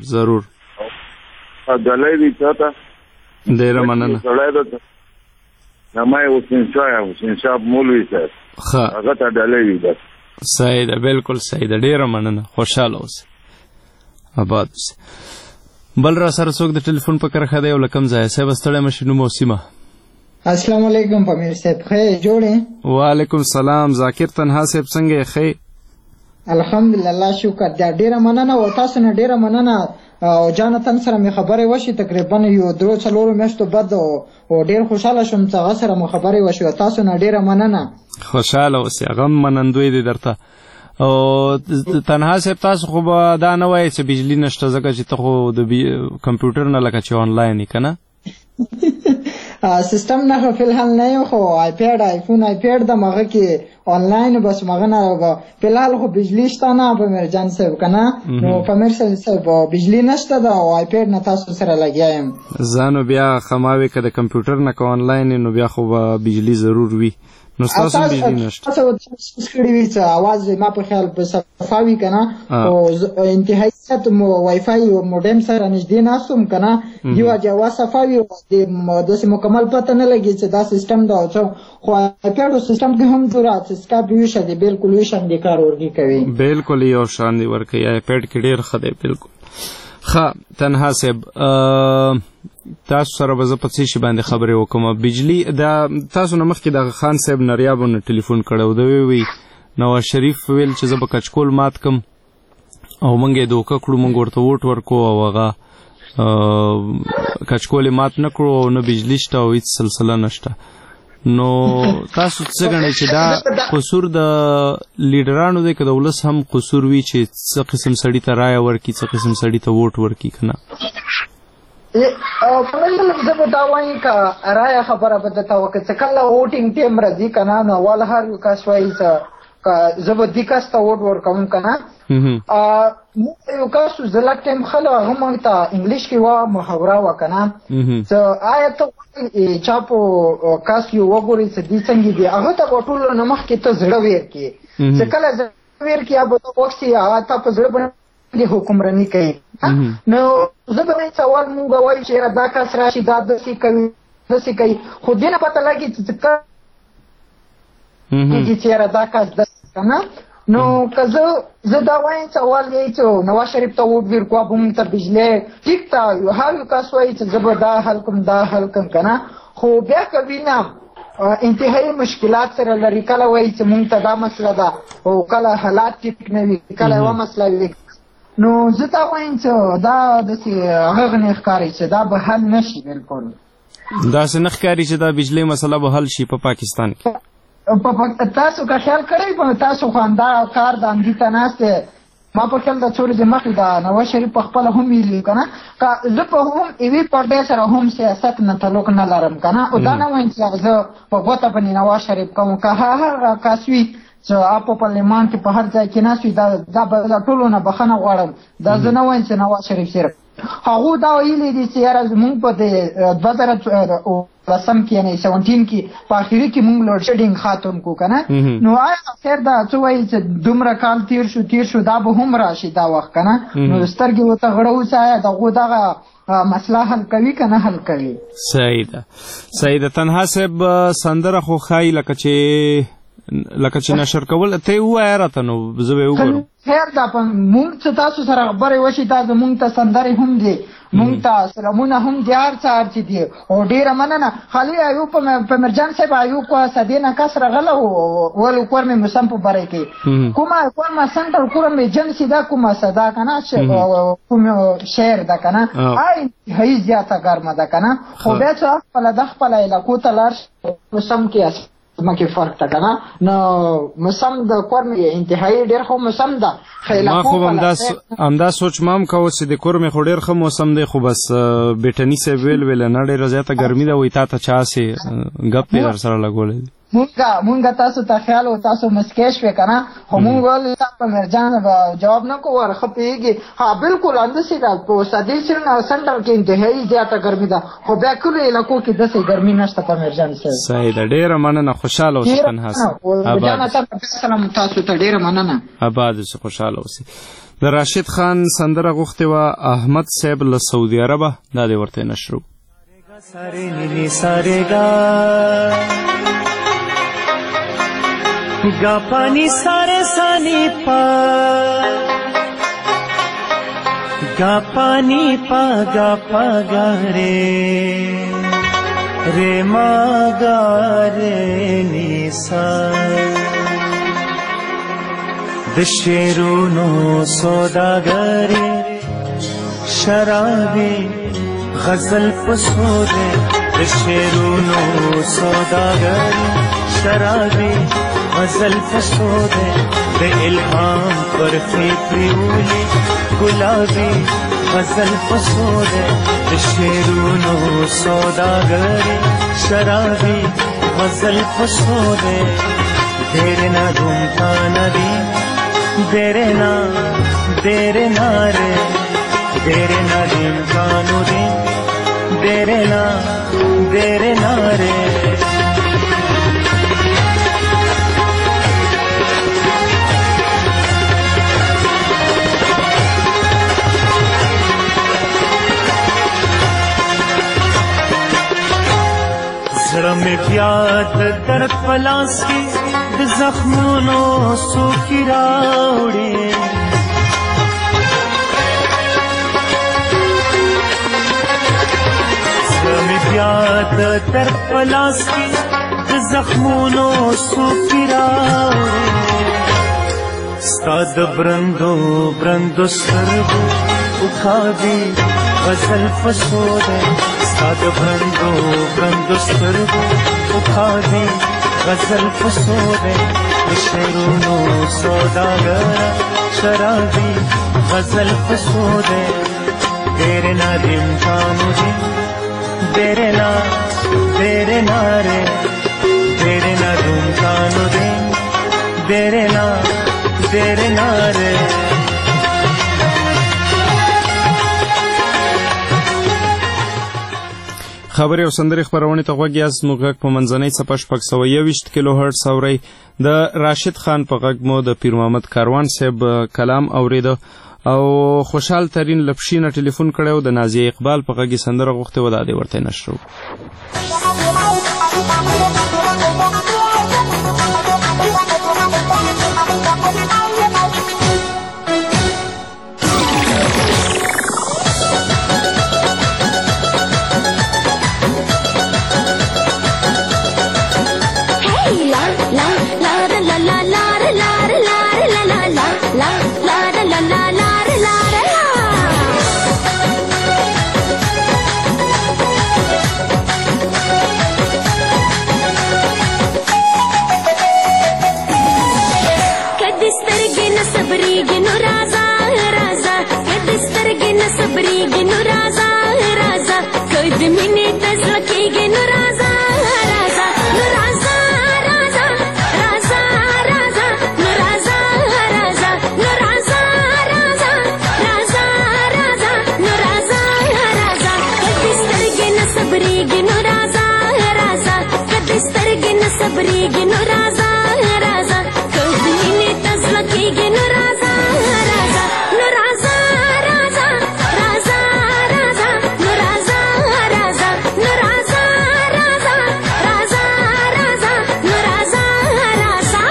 ډالۍ دي چا ته ډېره مننه سړی ده نامه یې حسین شاه مولوي صاحب هغه ته ډالۍ وي بس صحیح ده بالکل صحیح ده ډېره مننه خوشحاله اوسئ آباد اوسئ بل را سره څوک د ټلیفون په کرښه دی او له کوم ځایه صاحب ستړی مه شي نوم او سیمه السلام علیکم پامیر صاحب ښه جوړې وعلیکم السلام ذاکر تنها صاحب څنګه یې ښه الحمدلله شکر ډېره مننه او تاسو نه ډېره مننه او جانتن سره مې خبرې وشي تقریبا یو 3-4 میاشتو بعد او ډېر خوشحاله شوم چې هغه سره مو خبرې وشي تاسو نه ډېره مننه خوشحاله اوسئ هغه هم منندوی دی درته او تنها صاحب تاسو خو به دا نه وایئ چې بجلي نشته ځکه چې ته خو د کمپیوټر نه لکه چې آنلاین یې که نه سیستم نه خو فلحال نه یم خو آیفون آیپیډ د هغه کې آنلاین بس هغه نه فلحال خو بجلي شته نه پامیر جان صاحب که نه نو پامیر صاحب بجلي نشته ده او آیپیډ نه تاسو سره لګیا یم زه نو بیا خماوې که د کمپیوټر نه که آنلاین نو بیا خو به بجلي ضرور وي نو ستاسو بجلي نشته تاسو کړي وي چې اواز ما په خیال په صفا وي که نه او انتهایی سات وای فای موډم سره نږدې ناستم که نه یو اواز صفا وي داسې مکمل پته نه لګي چې دا سیسټم ده او څه خو آیپیډ سیسټم کې هم جوړه چې سکاپ یو شه دی بالکل یو شان دی کار ورګي کوي بالکل یو شان دی ورکوي آیپیډ کې ډېر ښه دی بالکل ښه تنها صاحب تاسو سره به زه په څه شي باندې خبرې وکړم بجلي دا تاسو نه مخکې دغه خان صاحب نریابو نه ټلیفون کړی و د وی نواز شریف ویل چې زه به کچکول مات کم او موږ یې دوکه کړو موږ ورته ووټ ورکړو او هغه کچکول یې مات نه کړو او نه بجلي شته او هېڅ سلسله نشته نو تاسو څه ګڼئ چې دا قصور د لیډرانو دی که د ولس هم قصور وي چې څه قسم سړي ته رایه ورکړي څه قسم سړي ته ووټ ورکړي که نه زه به دا وایم که رایه خبره به درته وکړه چې کله ووټینګ ټیم راځي که نه نو اول هر یو کس وایي چې زه به دې کس ته ووټ ورکوم که نه یو کس زه لږ ټایم ښه هغه موږ ته انګلیش کې وه محاوره وه که نه چې آیا ته چا په کس یو وګورې چې دې څنګه دي هغه ته به ټولو نه مخکې ته زړه ویر کړې چې کله زړه ویر کړې یا به ته وکسي هغه ته په زړه باندې حکمراني کوي نو زه به سوال مونږ به وایو چې دا کس راشي دا داسې کوي خو دې نه پته لګي چې چېره دا کس داسې که نه نو که زه دا وایم سوال دی چې نواز شریف ته ووټ ورکړو به مونږ ته بجلی ټیک ته هر یو کس وایي چې زه به دا حل کوم که نه خو بیا که وینم انتهایی مشکلات سره لري کله وایي چې مونږ ته دا مسله ده او کله حالات ټیک نه وي کله یوه مسله وي نو زه تا وایم چې دا داسې هغه نه ښکاري چې دا به حل نه شي بالکل داسې نه ښکاري چې دا بجلی مسله به حل شي په پاکستان کې تاسو که خیال کړی په تاسو خو همدا کار د همدې ته ناست دی ما په خیال د څو ورځې مخکې د نواز شریف په خپله هم ویلي که نه که زه په هم یوې پارټۍ سره هم سیاست نه تعلق نه لرم که نه او دا نه وایم چې زه په ګوته باندې نواز شریف کوم که هغه کس وي چې په پارلمان کې په هر ځای کې ناست وي دا به د ټولو نه بخښنه غواړم دا زه نه وایم چې نواز شریف صرف هغو دا ویلي دي چې یاره زمونږ په د 2017 کې یعنې 17 کې په اخري کې مونږ لوډ شیډینګ ختم کړو که نه نو آیا خیر دا څه وایي چې دومره کال تیر شو دا به هم راشي دا وخت که نه نو سترګې ورته غړه اوسه آیا دغو دغه مسله حل کوي که نه حل کوي صحیح ده تنها صاحب سندره خو ښایي لکه چې نشر کول ته یې ووایه راته نو زه به یې وګورم خیر دا مونږ چې تاسو سره خبرې وشي دا زمونږ ته سندرې هم دي مونږ ته سلامونه هم دي هر څه دي او ډېره مننه خالي ایوب په مرجان صاحب ایوب کو سدې نه کس راغله ولو کور مې مسم په باره کې کومه سنټر کور مې جنسي دا کومه صدا که نه کوم شعر ده که نه هی زیاته ګرمه ده که نه خو بیا چې خپله د خپله علاقو ته لاړ شي مسم کې مکه فرق تا کنه نو مسم د کور مې انتهایی ډېر خو مسم ده ما خو همدا سوچ مام کوو چې د کور مې خو ډېر ښه موسم دی خو بس بیټني صاحب ویل نه ډېره زیاته ګرمي ده وایي تا ته چا سې ګپ یې در سره لګولی دی مونږ تاسو ته خیال او تاسو مسکې شوې که نه خو مونږ ول په مرجان جواب نه کوو ښه پوهېږي ها بالکل همداسې ده په سدې سنټر کې انتهایي زیاته ګرمي ده خو بیا کلو علاقو کې داسې ګرمي نشته په مرجان صاحب صحیح ده ډېره مننه خوشحاله اوسې تنها تاسو ته ډېره مننه اباد اوسې خوشحاله اوسې د راشد خان سندره غوښتې وه احمد صاحب له سعودي عربه دا دې ورته نشرو گا پانی سارے سانی پا گا پانی پا گا رے ما گا رے نیسا دشیرونو سوداگرے شرابی غزل پسودے دشیرونو سوداگرے شرابی غزل پسودے دے الہام پر فیپریولی گلابی غزل پسودے دے شیرونو سوداگری شرابی غزل پسودے دیرے نہ گھومتا ندی دیرے نہ رے دیرے نہ دین کانو دین دیرے نہ رے زړه مې بیا د درد په لاس کې د زخمونو څوکې راوړې زړه مې بیا د درد په لاس کې د زخمونو څوکې راوړې ستا د برندو سترګو وکاږي غزل پسودے ستا د برندو سترګو وکاږي غزل پسودے د شیرونو سوداګره شرابي غزل پسودے تیرے نہ دن کانو دن تیرے نہ رے تیرے نہ دن کانو دن تیرے نہ رے خبرې او سندرې خپرونې ته غوږ یاست نو غږ په منځنۍ څپه 621 کیلو هرټز اورئ د راشد خان په غږ مو د پیر محمد کاروان صاحب کلام اوریده او خوشحال ترین لپشي نه ټلیفون کړی و د نازیه اقبال په غږ یې سندره غوښتې وه دا دې ورته نشرو نه صبرېږي نو راځه راځه که د مینې ته زړه کېږي نو راځه راځه نو راځه راځه راځه راځه نو راځه راځه نو راځه راځه راځه راځه نو راځه راځه که دې سترګې نه صبرېږي نو راځه راځه که دې سترګې نه صبرېږي نو راځه راځه که د مینې ته زړه کېږي نو راځه راځه نو راځه راځه راځه راځه نو راځه راځه نو راځه راځه راځه راځه نو راځه راځه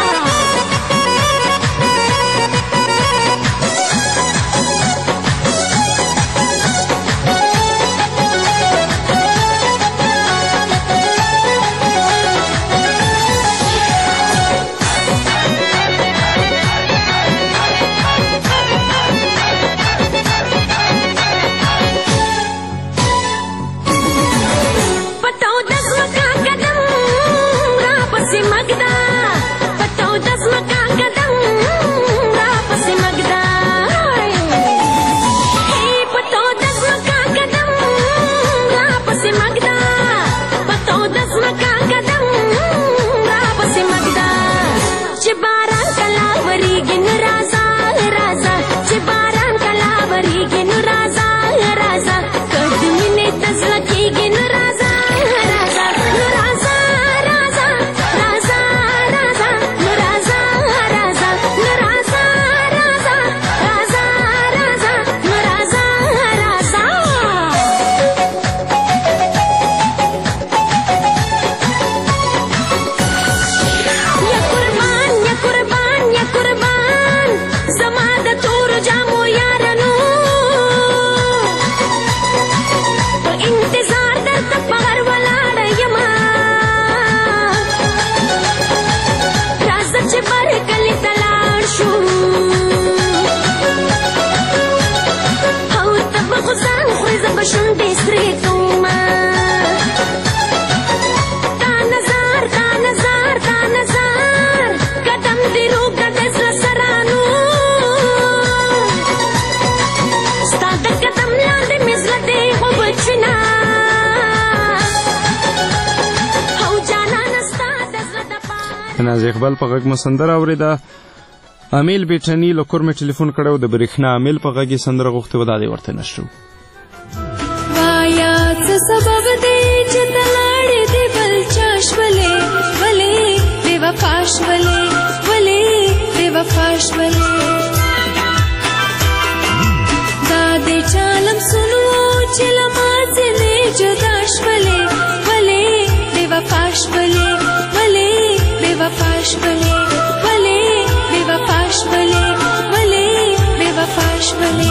ناز اقبال په غږ مو سندره اورېده. امیل بیټني له کور مې ټلیفون کړی و د برېښنا امیل په غږ یې سندره غوښتې وه، دا دې ورته نشو. وایا څه سبب دی چې ته لاړې دې بل چا شولې ولې بې وفا شولې ولې بې وفا شولې دا دې چالم سنو چې له ما ځینې جدا شولې ولې بې وفا شولې ولې بے وفا شولې ولې بے وفا شولې ولې بے وفا شولې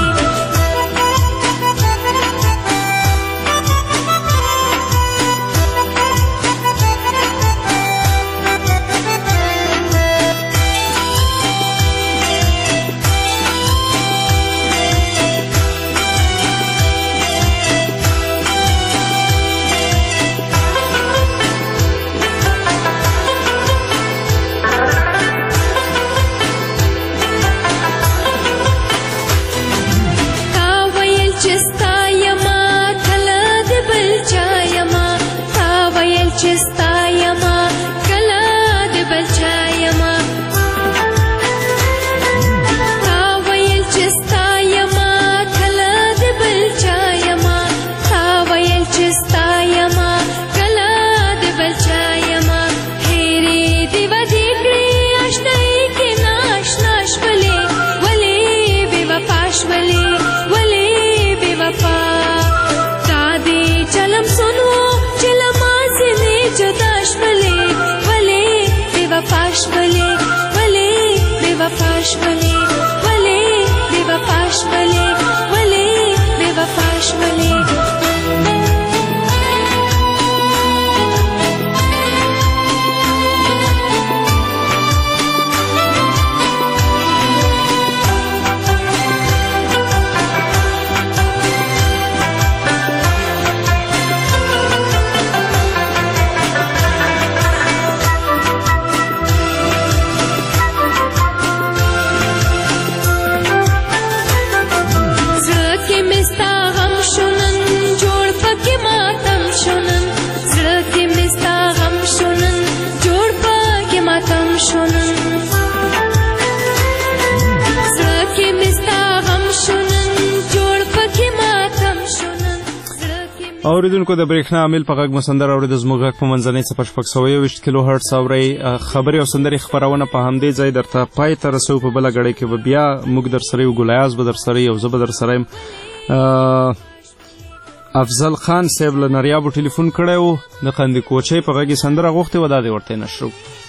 اوریدونکو د برېښنا عامل په غږ مسندر اورید زموږ غږ په منځنۍ 0.25 کیلو هرټز اورئ. خبرې او سندرې خپرونه په همدې ځای درته پای ته رسو. په بله ګړۍ کې به بیا موږ در سره یو، ګلایاز به در سره یو، زه به در سره یم. افضل خان صاحب له نریابو ټلیفون کړی و، د قندي کوچۍ په غږ یې سندره غوښتې وه، دا دې ورته نشرو.